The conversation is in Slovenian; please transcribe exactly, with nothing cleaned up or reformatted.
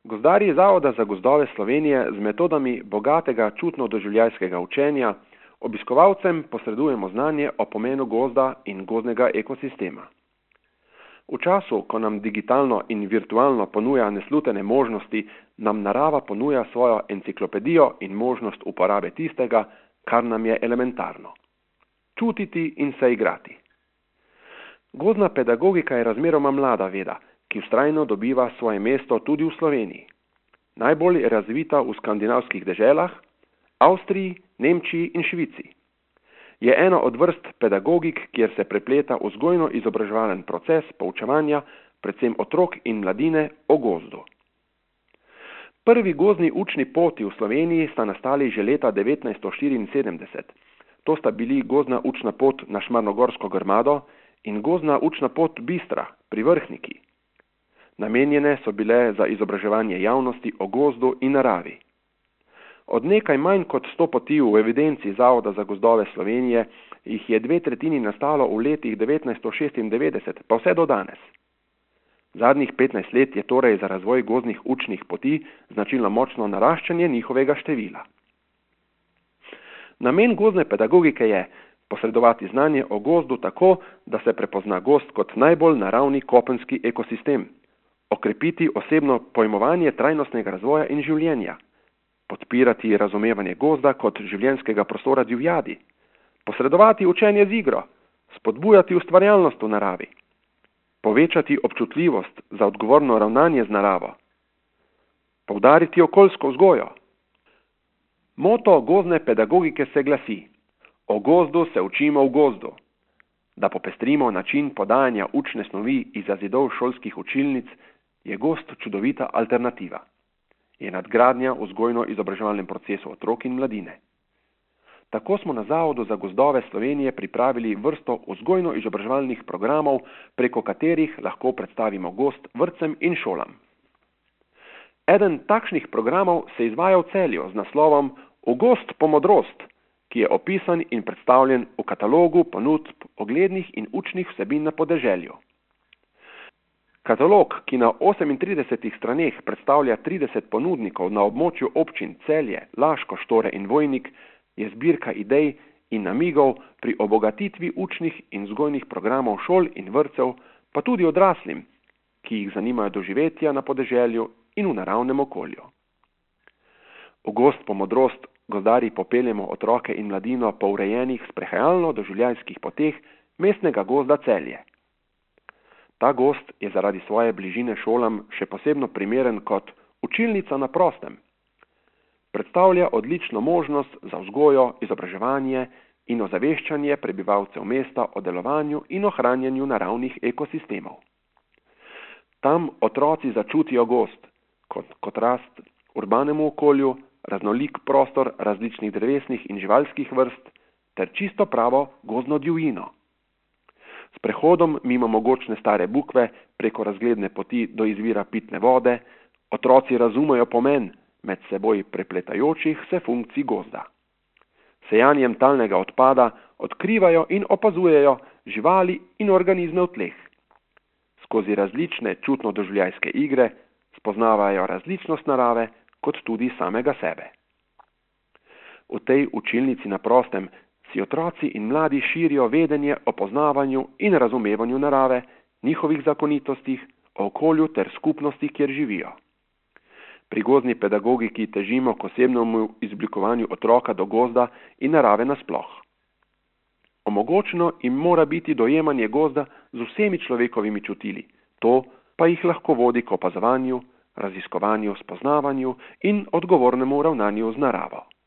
Gozdarji Zavoda za gozdove Slovenije z metodami bogatega čutno-doživljajskega učenja obiskovalcem posredujemo znanje o pomenu gozda in gozdnega ekosistema. V času, ko nam digitalno in virtualno ponuja neslutene možnosti, nam narava ponuja svojo enciklopedijo in možnost uporabe tistega, kar nam je elementarno. Čutiti in se igrati. Gozdna pedagogika je razmeroma mlada veda, ki vztrajno dobiva svoje mesto tudi v Sloveniji. Najbolj je razvita v skandinavskih deželah, Avstriji, Nemčiji in Švici. Je ena od vrst pedagogik, kjer se prepleta vzgojno-izobraževalen proces poučevanja, predvsem otrok in mladine, o gozdu. Prvi gozdni učni poti v Sloveniji sta nastali že leta devetnajststo štiriinsedemdeset. To sta bili gozdna učna pot na Šmarnogorsko grmado in gozdna učna pot Bistra pri Vrhniki. Namenjene so bile za izobraževanje javnosti o gozdu in naravi. Od nekaj manj kot sto poti v evidenci Zavoda za gozdove Slovenije jih je dve tretjini nastalo v letih devetnajststo šestindevetdeset, pa vse do danes. Zadnjih petnajst let je torej za razvoj gozdnih učnih poti značilno močno naraščanje njihovega števila. Namen gozdne pedagogike je posredovati znanje o gozdu tako, da se prepozna gozd kot najbolj naravni kopenski ekosistem, okrepiti osebno pojmovanje trajnostnega razvoja in življenja, podpirati razumevanje gozda kot življenjskega prostora divjadi, posredovati učenje z igro, spodbujati ustvarjalnost v naravi, povečati občutljivost za odgovorno ravnanje z naravo, poudariti okoljsko vzgojo. Moto gozdne pedagogike se glasi: o gozdu se učimo v gozdu. Da popestrimo način podajanja učne snovi izza zidov šolskih učilnic, je gozd čudovita alternativa. Je nadgradnja v vzgojno-izobraževalnem procesu otrok in mladine. Tako smo na Zavodu za gozdove Slovenije pripravili vrsto vzgojno-izobraževalnih programov, preko katerih lahko predstavimo gozd vrtcem in šolam. Eden takšnih programov se izvaja v Celju z naslovom V gozd po modrost, ki je opisan in predstavljen v katalogu ponudb oglednih in učnih vsebin na podeželju. Katalog, ki na osemintridesetih straneh predstavlja trideset ponudnikov na območju občin Celje, Laško, Štore in Vojnik, je zbirka idej in namigov pri obogatitvi učnih in vzgojnih programov šol in vrtcev, pa tudi odraslim, ki jih zanimajo doživetja na podeželju in v naravnem okolju. V gozd po modrost gozdarji popeljemo otroke in mladino po urejenih sprehajalno-doživljajskih poteh mestnega gozda Celje. Ta gozd je zaradi svoje bližine šolam še posebno primeren kot učilnica na prostem. Predstavlja odlično možnost za vzgojo, izobraževanje in ozaveščanje prebivalcev mesta o delovanju in ohranjanju naravnih ekosistemov. Tam otroci začutijo gozd kot kontrast urbanemu okolju, raznolik prostor različnih drevesnih in živalskih vrst ter čisto pravo gozdno divjino. S prehodom mimo mogočne stare bukve preko razgledne poti do izvira pitne vode otroci razumejo pomen med seboj prepletajočih se funkcij gozda. Sejanjem talnega odpada odkrivajo in opazujejo živali in organizme v tleh. Skozi različne čutno-doživljajske igre spoznavajo različnost narave kot tudi samega sebe. V tej učilnici na prostem si otroci in mladi širijo vedenje o poznavanju in razumevanju narave, njihovih zakonitostih, o okolju ter skupnosti, kjer živijo. Pri gozdni pedagogiki težimo k osebnemu izoblikovanju otroka do gozda in narave nasploh. Omogočeno jim mora biti dojemanje gozda z vsemi človekovimi čutili, to pa jih lahko vodi k opazovanju, raziskovanju, spoznavanju in odgovornemu ravnanju z naravo.